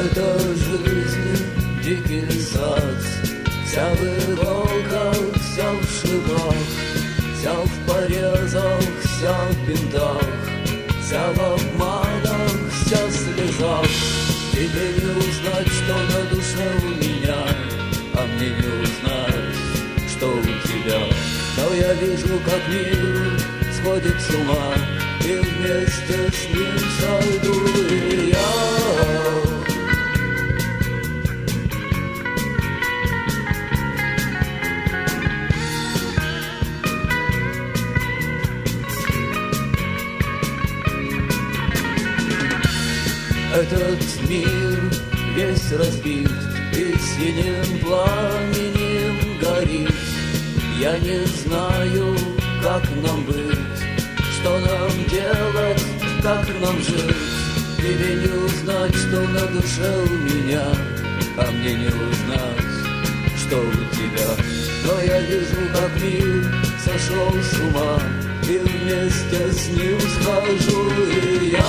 Это жизнь, дикий сад, вся в иголках, вся в шипах, вся в порезах, вся в бинтах, вся в обманах, вся в слезах. Тебе не узнать, что на душе у меня, а мне не узнать, что у тебя. Но я вижу, как мир сходит с ума, и вместе с ним сойду и я. Этот мир весь разбит и синим пламенем горит. Я не знаю, как нам быть, что нам делать, как нам жить. Тебе не узнать, что на душе у меня, а мне не узнать, что у тебя. Но я вижу, как мир сошел с ума, и вместе с ним схожу и я.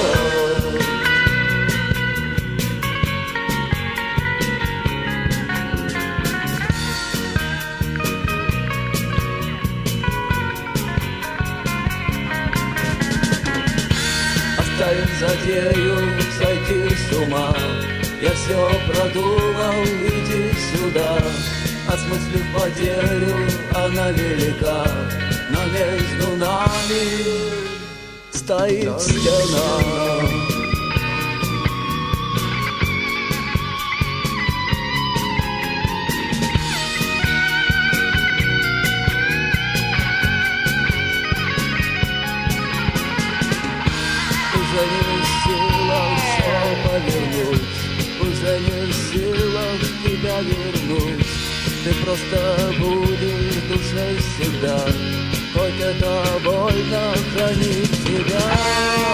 Оставим затею сойти с ума. Я все продумал, иди сюда. Осмыслив потерю, она велика, но между нами стоит стена. Уже не в силах все повернуть, уже не в силах тебя вернуть. Ты просто будешь в душе всегда, хоть это больно хранить тебя.